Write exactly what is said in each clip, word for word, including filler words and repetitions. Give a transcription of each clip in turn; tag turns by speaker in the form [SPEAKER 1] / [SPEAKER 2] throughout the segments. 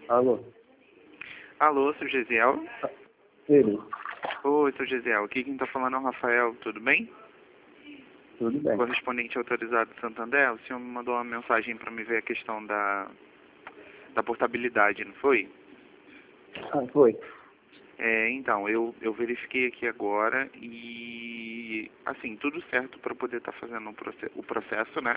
[SPEAKER 1] Alô?
[SPEAKER 2] Alô, seu Gesiel?
[SPEAKER 1] Ele?
[SPEAKER 2] Oi, seu Gesiel. Aqui quem tá falando é o Rafael, tudo bem?
[SPEAKER 1] Tudo bem.
[SPEAKER 2] Correspondente autorizado de Santander, o senhor me mandou uma mensagem para me ver a questão da, da portabilidade, não foi?
[SPEAKER 1] Ah, foi.
[SPEAKER 2] É, então, eu, eu verifiquei aqui agora e, assim, tudo certo para poder estar fazendo o, proce o processo, né?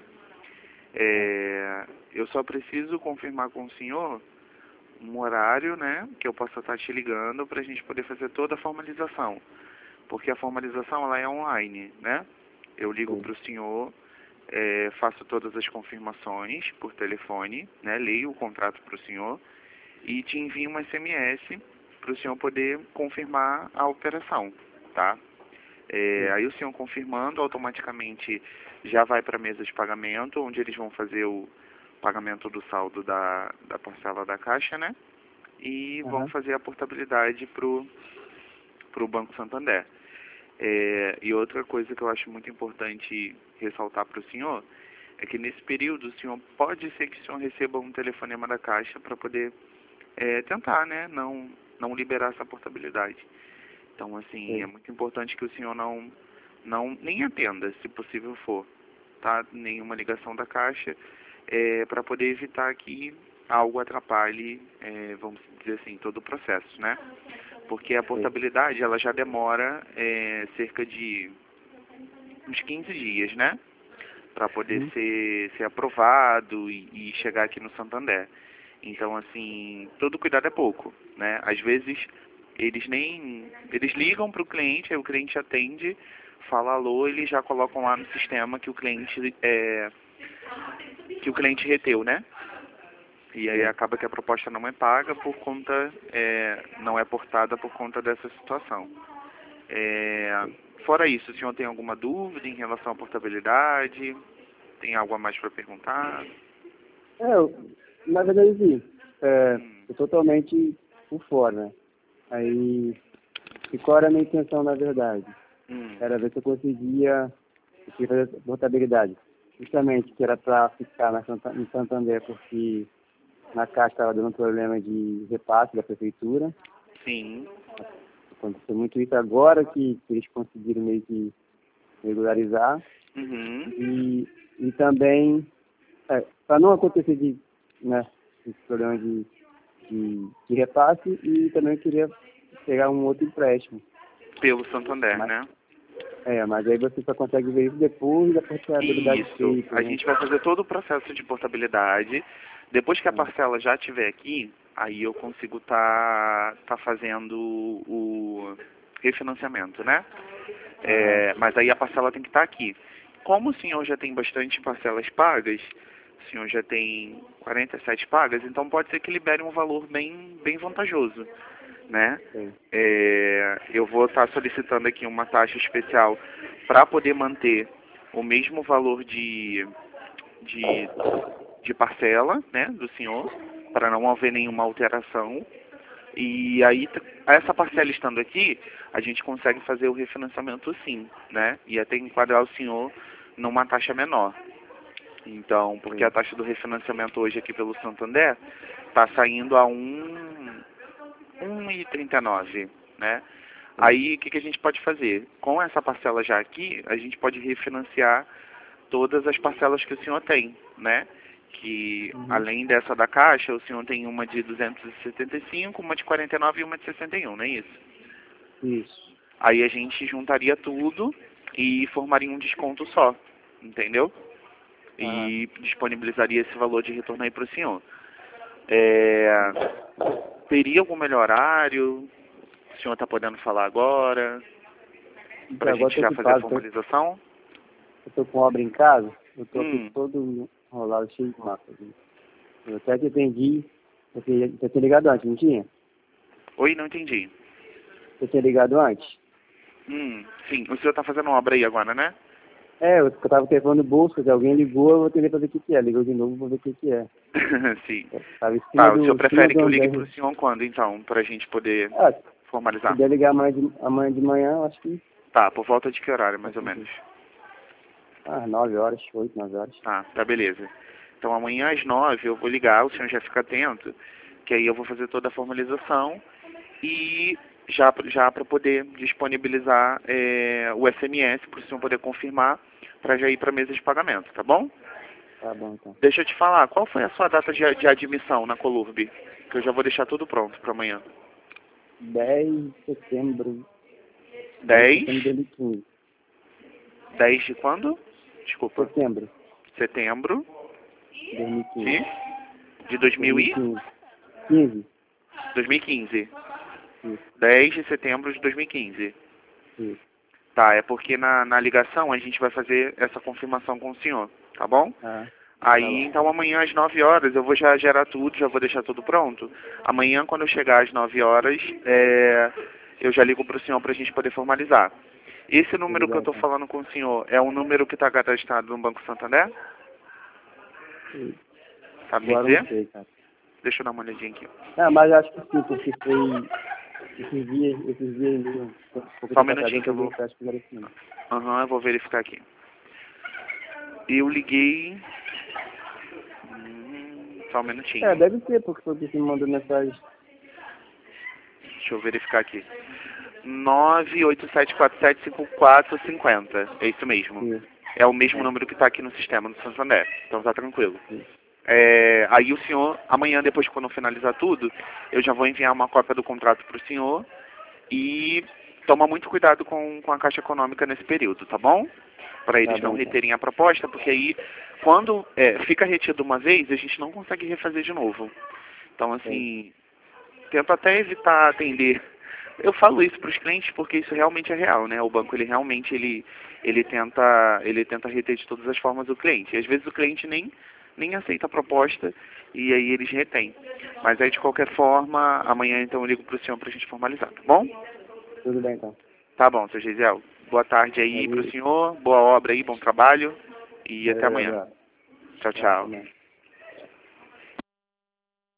[SPEAKER 2] É, eu só preciso confirmar com o senhor um horário, né, que eu possa estar te ligando para a gente poder fazer toda a formalização. Porque a formalização, ela é online, né? Eu ligo
[SPEAKER 1] Sim.
[SPEAKER 2] para o senhor, é, faço todas as confirmações por telefone, né, leio o contrato para o senhor e te envio um S M S para o senhor poder confirmar a operação, tá? É,
[SPEAKER 1] Sim.
[SPEAKER 2] aí o senhor confirmando, automaticamente já vai para a mesa de pagamento, onde eles vão fazer o pagamento do saldo da, da parcela da Caixa, né? E vão
[SPEAKER 1] Aham.
[SPEAKER 2] fazer a portabilidade para o Banco Santander. É, e outra coisa que eu acho muito importante ressaltar para o senhor é que nesse período o senhor pode ser que o senhor receba um telefonema da Caixa para poder é, tentar, né, não, não liberar essa portabilidade. Então, assim, é
[SPEAKER 1] Sim.
[SPEAKER 2] muito importante que o senhor não, não nem atenda, se possível for, tá? Nenhuma ligação da Caixa, é, para poder evitar que algo atrapalhe, é, vamos dizer assim, todo o processo, né? Porque a
[SPEAKER 1] Sim.
[SPEAKER 2] portabilidade, ela já demora é, cerca de uns quinze dias, né? Para poder
[SPEAKER 1] Uhum.
[SPEAKER 2] ser, ser aprovado e, e chegar aqui no Santander. Então, assim, todo cuidado é pouco, né? Às vezes, eles nem... Eles ligam para o cliente, aí o cliente atende, fala alô, eles já colocam lá no sistema que o cliente é, que o cliente reteu, né? E aí
[SPEAKER 1] Sim.
[SPEAKER 2] acaba que a proposta não é paga por conta, é, não é portada por conta dessa situação. É, fora isso, o senhor tem alguma dúvida em relação à portabilidade? Tem algo a mais para perguntar?
[SPEAKER 1] É, eu, na verdade, sim. É,
[SPEAKER 2] Hum,
[SPEAKER 1] tô totalmente por fora, né? Aí, e qual era a minha intenção, na verdade?
[SPEAKER 2] hum,
[SPEAKER 1] Era ver se eu conseguia, eu queria fazer portabilidade. Justamente, que era para ficar na Santa, em Santander, porque na Caixa estava dando problema de repasse da prefeitura.
[SPEAKER 2] sim.
[SPEAKER 1] Aconteceu muito isso agora que, que eles conseguiram meio que regularizar.
[SPEAKER 2] Uhum.
[SPEAKER 1] E, e também, é, para não acontecer de, né, esse problema de, de, de repasse, e também eu queria pegar um outro empréstimo.
[SPEAKER 2] Pelo Santander,
[SPEAKER 1] Mas,
[SPEAKER 2] né?
[SPEAKER 1] é, mas aí você só consegue ver isso depois da portabilidade
[SPEAKER 2] Isso.
[SPEAKER 1] feita,
[SPEAKER 2] A
[SPEAKER 1] né?
[SPEAKER 2] gente vai fazer todo o processo de portabilidade. Depois que a
[SPEAKER 1] É,
[SPEAKER 2] parcela já estiver aqui, aí eu consigo estar tá, tá fazendo o refinanciamento, né?
[SPEAKER 1] aham,
[SPEAKER 2] É, mas aí a parcela tem que estar aqui. Como o senhor já tem bastante parcelas pagas, o senhor já tem quarenta e sete pagas, então pode ser que libere um valor bem, bem vantajoso, né?
[SPEAKER 1] sei.
[SPEAKER 2] É, eu vou estar solicitando aqui uma taxa especial para poder manter o mesmo valor de, de, de parcela, né, do senhor, para não haver nenhuma alteração. E aí, t- essa parcela estando aqui, a gente consegue fazer o refinanciamento sim, né? E até enquadrar o senhor numa taxa menor. Então, porque a
[SPEAKER 1] Sei.
[SPEAKER 2] taxa do refinanciamento hoje aqui pelo Santander está saindo a um, um e trinta e nove, né?
[SPEAKER 1] Sei.
[SPEAKER 2] Aí, o que, que a gente pode fazer? Com essa parcela já aqui, a gente pode refinanciar todas as parcelas que o senhor tem, né? Que
[SPEAKER 1] Uhum.
[SPEAKER 2] além dessa da Caixa, o senhor tem uma de duzentos e setenta e cinco, uma de quarenta e nove e uma de sessenta e um, não é isso?
[SPEAKER 1] Isso.
[SPEAKER 2] Aí a gente juntaria tudo e formaria um desconto só, entendeu?
[SPEAKER 1] Aham.
[SPEAKER 2] E disponibilizaria esse valor de retorno aí para o senhor. É, teria algum melhor horário? O senhor está podendo falar agora? Para
[SPEAKER 1] Então,
[SPEAKER 2] a
[SPEAKER 1] agora
[SPEAKER 2] gente
[SPEAKER 1] eu tô
[SPEAKER 2] já fazer a
[SPEAKER 1] ocupado, tô,
[SPEAKER 2] formalização?
[SPEAKER 1] eu tô com obra em casa, eu tô aqui
[SPEAKER 2] Hum,
[SPEAKER 1] todo enrolado, cheio de mapa. Eu até que atendi, você, você tinha ligado antes, não tinha?
[SPEAKER 2] oi, não entendi.
[SPEAKER 1] Você tinha ligado antes?
[SPEAKER 2] Hum, sim, o senhor está fazendo uma obra aí agora, né?
[SPEAKER 1] É, eu, eu tava com o telefone no bolso, se alguém ligou, eu vou atender pra ver o que que é. Ligou de novo, vou ver o que que é.
[SPEAKER 2] Sim.
[SPEAKER 1] Eu tava em cima
[SPEAKER 2] Tá, o senhor
[SPEAKER 1] do, em cima
[SPEAKER 2] prefere
[SPEAKER 1] do
[SPEAKER 2] que eu ligue
[SPEAKER 1] andar.
[SPEAKER 2] pro senhor quando, então, pra gente poder
[SPEAKER 1] Ah, se
[SPEAKER 2] formalizar?
[SPEAKER 1] puder ligar amanhã de, amanhã de manhã, eu acho que...
[SPEAKER 2] Tá, por volta de que horário, mais ou menos?
[SPEAKER 1] Ah, nove horas, oito, nove horas.
[SPEAKER 2] Tá, tá, beleza. Então amanhã às nove eu vou ligar, o senhor já fica atento. que aí eu vou fazer toda a formalização e já, já para poder disponibilizar é, o S M S, para o senhor poder confirmar, para já ir para a mesa de pagamento, tá bom?
[SPEAKER 1] Tá bom, então.
[SPEAKER 2] Deixa eu te falar, qual foi a sua data de, de admissão na Colurb? Que eu já vou deixar tudo pronto para amanhã.
[SPEAKER 1] dez de setembro.
[SPEAKER 2] dez?
[SPEAKER 1] de setembro de dois mil e quinze.
[SPEAKER 2] dez de quando? Desculpa.
[SPEAKER 1] Setembro
[SPEAKER 2] Setembro
[SPEAKER 1] de dois mil e quinze.
[SPEAKER 2] de, de dois mil e
[SPEAKER 1] quinze.
[SPEAKER 2] dois mil e quinze.
[SPEAKER 1] Isso,
[SPEAKER 2] dez de setembro de dois mil e quinze.
[SPEAKER 1] isso.
[SPEAKER 2] Tá, é porque na, na ligação a gente vai fazer essa confirmação com o senhor, tá bom?
[SPEAKER 1] Ah,
[SPEAKER 2] Aí,
[SPEAKER 1] tá bom.
[SPEAKER 2] então amanhã às nove horas eu vou já gerar tudo, já vou deixar tudo pronto. Amanhã quando eu chegar às nove horas, é, eu já ligo para o senhor para a gente poder formalizar. Esse número
[SPEAKER 1] Tudo
[SPEAKER 2] que eu
[SPEAKER 1] bem,
[SPEAKER 2] estou
[SPEAKER 1] então.
[SPEAKER 2] falando com o senhor é um número que está cadastrado no Banco Santander?
[SPEAKER 1] Sim.
[SPEAKER 2] Sabe me
[SPEAKER 1] Agora eu não
[SPEAKER 2] dizer?
[SPEAKER 1] sei, cara.
[SPEAKER 2] Deixa eu dar uma olhadinha aqui.
[SPEAKER 1] Ah, mas acho que sim, porque foi esses dias, esses dias mesmo.
[SPEAKER 2] Só um minutinho que eu vou...
[SPEAKER 1] Acho que era assim.
[SPEAKER 2] Aham, eu vou verificar aqui. Eu liguei... Hum, só um minutinho.
[SPEAKER 1] É, deve ser, porque foi o que me mandou mensagem.
[SPEAKER 2] Deixa eu verificar aqui. nove oito sete quatro sete cinco quatro cinco zero. É isso mesmo.
[SPEAKER 1] Isso.
[SPEAKER 2] É o mesmo
[SPEAKER 1] É.
[SPEAKER 2] número que está aqui no sistema do Santander. Então tá tranquilo.
[SPEAKER 1] Isso.
[SPEAKER 2] É, aí o senhor, amanhã, depois quando eu finalizar tudo, eu já vou enviar uma cópia do contrato para o senhor e toma muito cuidado com, com a Caixa Econômica nesse período, tá bom? Para eles
[SPEAKER 1] Tá
[SPEAKER 2] não
[SPEAKER 1] bom, então.
[SPEAKER 2] reterem a proposta, porque aí, quando é, fica retido uma vez, a gente não consegue refazer de novo. Então, assim, tento até evitar atender. Eu falo isso para os clientes porque isso realmente é real, né? O banco, ele realmente, ele, ele, tenta, ele tenta reter de todas as formas o cliente. E às vezes o cliente nem, nem aceita a proposta e aí eles retêm. Mas aí, de qualquer forma, amanhã então eu ligo para o senhor para a gente formalizar, tá bom?
[SPEAKER 1] Tudo bem, então.
[SPEAKER 2] Tá bom, seu Gisel. Boa tarde aí
[SPEAKER 1] Aí,
[SPEAKER 2] para o senhor, boa obra aí, bom trabalho e até
[SPEAKER 1] valeu,
[SPEAKER 2] amanhã.
[SPEAKER 1] abraço.
[SPEAKER 2] Tchau,
[SPEAKER 1] Tchau,
[SPEAKER 2] tchau.
[SPEAKER 1] também.